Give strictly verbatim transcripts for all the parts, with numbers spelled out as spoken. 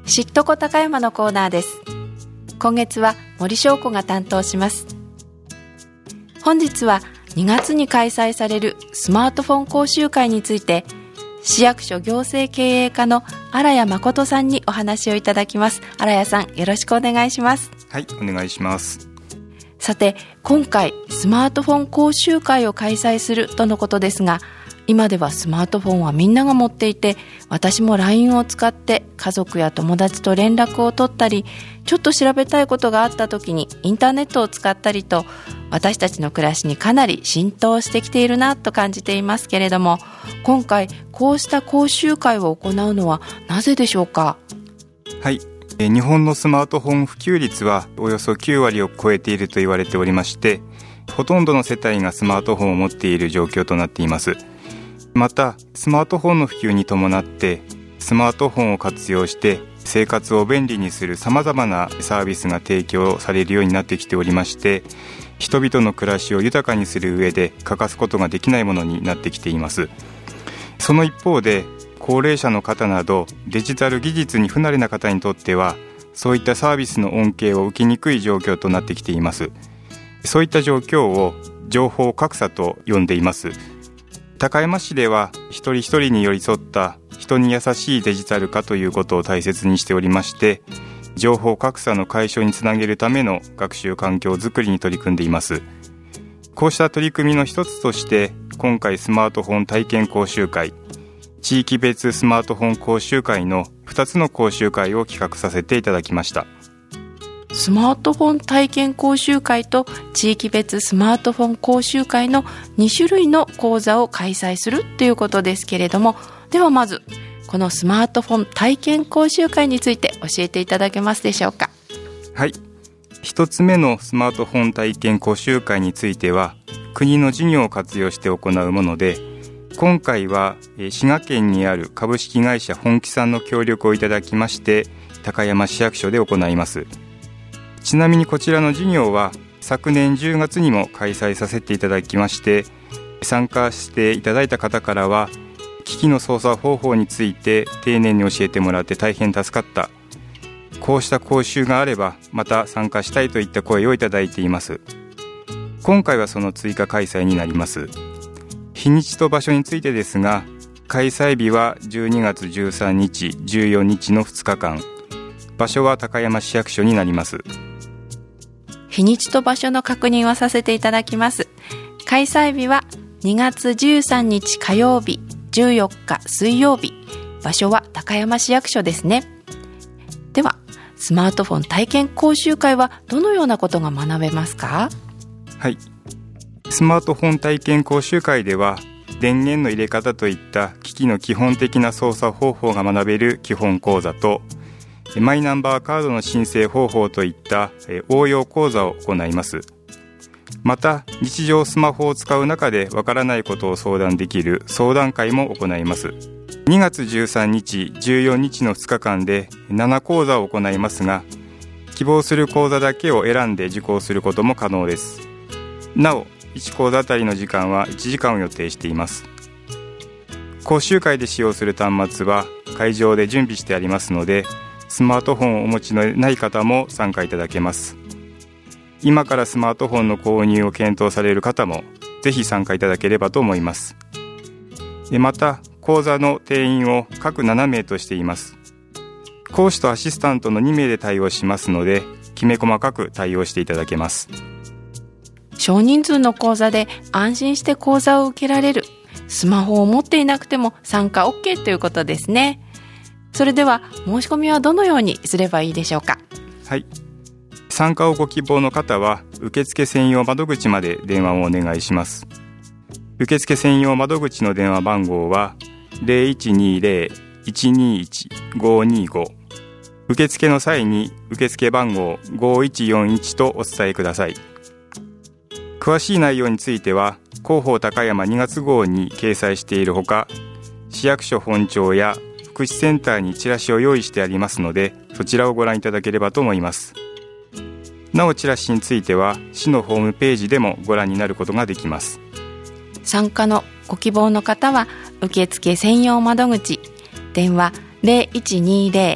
知っとこ高山のコーナーです。今月は森翔子が担当します。本日はにがつに開催されるスマートフォン講習会について、市役所行政経営課の荒谷誠さんにお話をいただきます。荒谷さん、よろしくお願いします。 はい、お願いします。 さて、今回スマートフォン講習会を開催するとのことですが、今ではスマートフォンはみんなが持っていて、私も ライン を使って家族や友達と連絡を取ったり、ちょっと調べたいことがあった時にインターネットを使ったりと、私たちの暮らしにかなり浸透してきているなと感じていますけれども、今回こうした講習会を行うのはなぜでしょうか？ はい、え日本のスマートフォン普及率はおよそきゅうわりを超えていると言われておりまして、ほとんどの世帯がスマートフォンを持っている状況となっています。また、スマートフォンの普及に伴ってスマートフォンを活用して生活を便利にするさまざまなサービスが提供されるようになってきておりまして、人々の暮らしを豊かにする上で欠かすことができないものになってきています。その一方で、高齢者の方などデジタル技術に不慣れな方にとっては、そういったサービスの恩恵を受けにくい状況となってきています。そういった状況を情報格差と呼んでいます。高山市では一人一人に寄り添った人に優しいデジタル化ということを大切にしておりまして、情報格差の解消につなげるための学習環境づくりに取り組んでいます。こうした取り組みの一つとして、今回スマートフォン体験講習会、地域別スマートフォン講習会のふたつの講習会を企画させていただきました。 スマートフォン体験講習会と地域別スマートフォン講習会のにしゅるいの講座を開催するということですけれども、ではまずこのスマートフォン体験講習会について教えていただけますでしょうか？ はい、一つ目のスマートフォン体験講習会については、国の事業を活用して行うもので、今回は滋賀県にある株式会社本気さんの協力をいただきまして、高山市役所で行います。ちなみにこちらの授業は昨年じゅうがつにも開催させていただきまして、参加していただいた方からは、機器の操作方法について丁寧に教えてもらって大変助かった、こうした講習があればまた参加したいといった声をいただいています。今回はその追加開催になります。日にちと場所についてですが、開催日はじゅうにがつじゅうさんにち、じゅうよっかのふつかかん、場所は高山市役所になります。 日にちと場所の確認をさせていただきます。開催日はにがつじゅうさんにち火曜日、じゅうよっか水曜日、場所は高山市役所ですね。では、スマートフォン体験講習会はどのようなことが学べますか？ はい、スマートフォン体験講習会では、電源の入れ方といった機器の基本的な操作方法が学べる基本講座と、マイナンバーカードの申請方法といった応用講座を行います。また、日常スマホを使う中でわからないことを相談できる相談会も行います。にがつじゅうさんにち、じゅうよっかのふつかかんでななこうざを行いますが、希望する講座だけを選んで受講することも可能です。なお、いち講座あたりの時間はいちじかんを予定しています。講習会で使用する端末は会場で準備してありますので、スマートフォンをお持ちのない方も参加いただけます。今からスマートフォンの購入を検討される方もぜひ参加いただければと思います。また、講座の定員を各ななめいとしています。講師とアシスタントのにめいで対応しますので、きめ細かく対応していただけます。 少人数の講座で安心して講座を受けられる、スマホを持っていなくても参加 OK ということですね。それでは申し込みはどのようにすればいいでしょうか？はい、 参加をご希望の方は受付専用窓口まで電話をお願いします。受付専用窓口の電話番号は ゼロいちにゼロ いちにいち ごにご、受付の際に受付番号ごいちよんいちとお伝えください。詳しい内容については広報高山にがつ号に掲載しているほか、市役所本庁や福祉センターにチラシを用意してありますので、そちらをご覧いただければと思います。なお、チラシについては市のホームページでもご覧になることができます。 参加のご希望の方は受付専用窓口、電話 ゼロいちにゼロ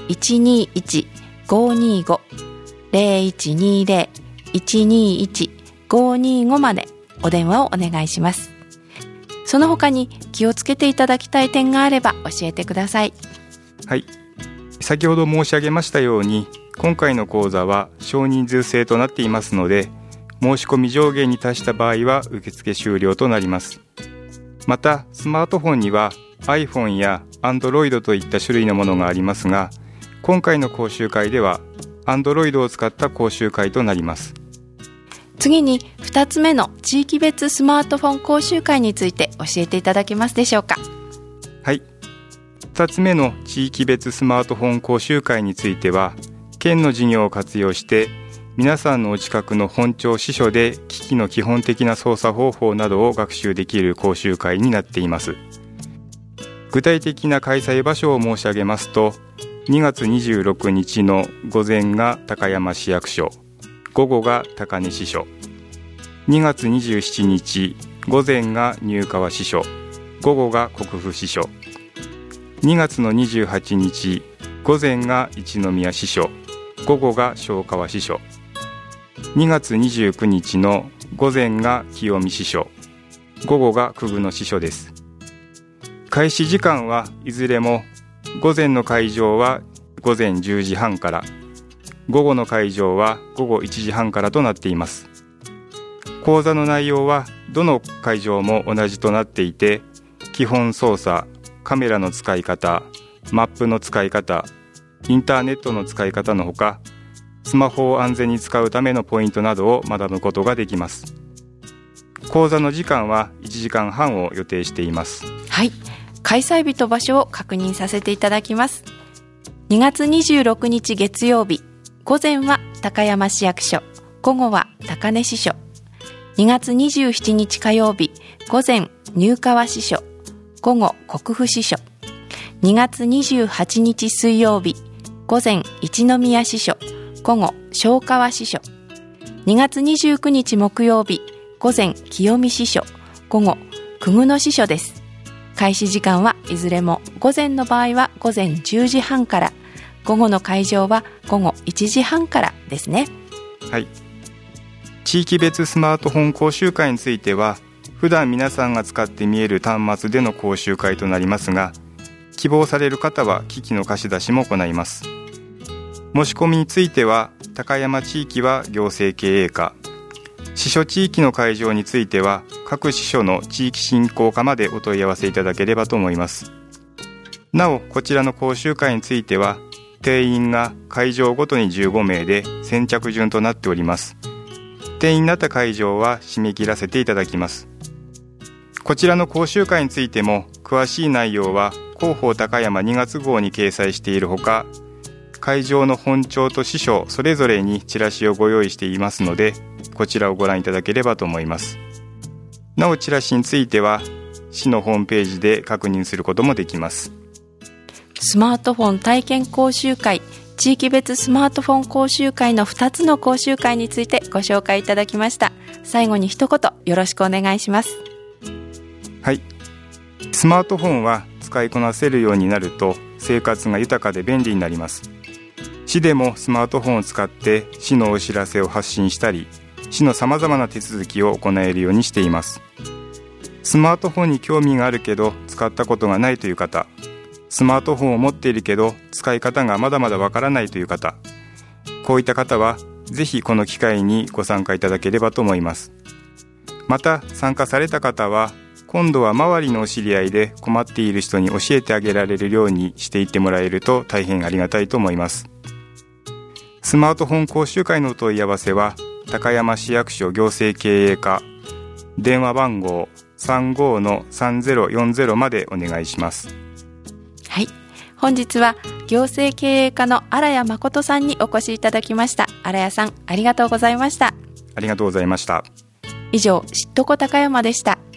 いちにいち ごーにーご ゼロいちにーゼロ いちにーいち ごーにーご までお電話をお願いします。その他に気をつけていただきたい点があれば教えてください。 はい、先ほど申し上げましたように、今回の講座は少人数制となっていますので、申し込み上限に達した場合は受付終了となります。またスマートフォンには iPhone や Android といった種類のものがありますが、今回の講習会では Android を使った講習会となります。 次にふたつめの地域別スマートフォン講習会について教えていただけますでしょうか。 はい、ふたつめの地域別スマートフォン講習会については、県の事業を活用して皆さんのお近くの本庁支所で機器の基本的な操作方法などを学習できる講習会になっています。具体的な開催場所を申し上げますと、にがつにじゅうろくにちの午前が高山市役所、午後が高根支所、にがつにじゅうしちにち午前が入川支所、午後が国府支所、にがつのにじゅうはちにち午前が一宮支所、午後が正川支所、にがつにじゅうくにちの午前が清見支所、午後が久久野支所です。開始時間はいずれも午前の会場は午前じゅうじはんから、午後の会場は午後いちじはんからとなっています。講座の内容はどの会場も同じとなっていて、基本操作、カメラの使い方、マップの使い方、インターネットの使い方のほか、スマホを安全に使うためのポイントなどを学ぶことができます。講座の時間はいちじかんはんを予定しています。 はい、開催日と場所を確認させていただきます。にがつにじゅうろくにち月曜日、午前は高山市役所、午後は高根支所。にがつにじゅうしちにち火曜日、午前入川支所、午後国府支所。にがつにじゅうはちにち水曜日、午前一宮支所、午後正川支所。にがつにじゅうくにち木曜日、午前清見支所、午後久久野支所です。開始時間はいずれも午前の場合は午前じゅうじはんから、午後の会場は午後いちじはんからですね。 はい、地域別スマートフォン講習会については、普段皆さんが使って見える端末での講習会となりますが、希望される方は機器の貸し出しも行います。申し込みについては、高山地域は行政経営課、支所地域の会場については各支所の地域振興課までお問い合わせいただければと思います。なお、こちらの講習会については定員が会場ごとにじゅうごめいで先着順となっております。定員になった会場は締め切らせていただきます。こちらの講習会についても詳しい内容は広報高山にがつごうに掲載しているほか、会場の本庁と支所それぞれにチラシをご用意していますので、こちらをご覧いただければと思います。なお、チラシについては市のホームページで確認することもできます。 スマートフォン体験講習会、地域別スマートフォン講習会のふたつの講習会についてご紹介いただきました。最後に一言よろしくお願いします。 はい、スマートフォンは使いこなせるようになると生活が豊かで便利になります。市でもスマートフォンを使って市のお知らせを発信したり、市のさまざまな手続きを行えるようにしています。スマートフォンに興味があるけど使ったことがないという方、スマートフォンを持っているけど使い方がまだまだわからないという方、こういった方はぜひこの機会にご参加いただければと思います。また参加された方は今度は周りのお知り合いで困っている人に教えてあげられるようにしていってもらえると大変ありがたいと思います。スマートフォン講習会のお問い合わせは高山市役所行政経営課、電話番号 さんごのさんぜろよんぜろ までお願いします。 はい、本日は行政経営課の荒谷誠さんにお越しいただきました。荒谷さん、ありがとうございました。 ありがとうございました。 以上、知っとこ高山でした。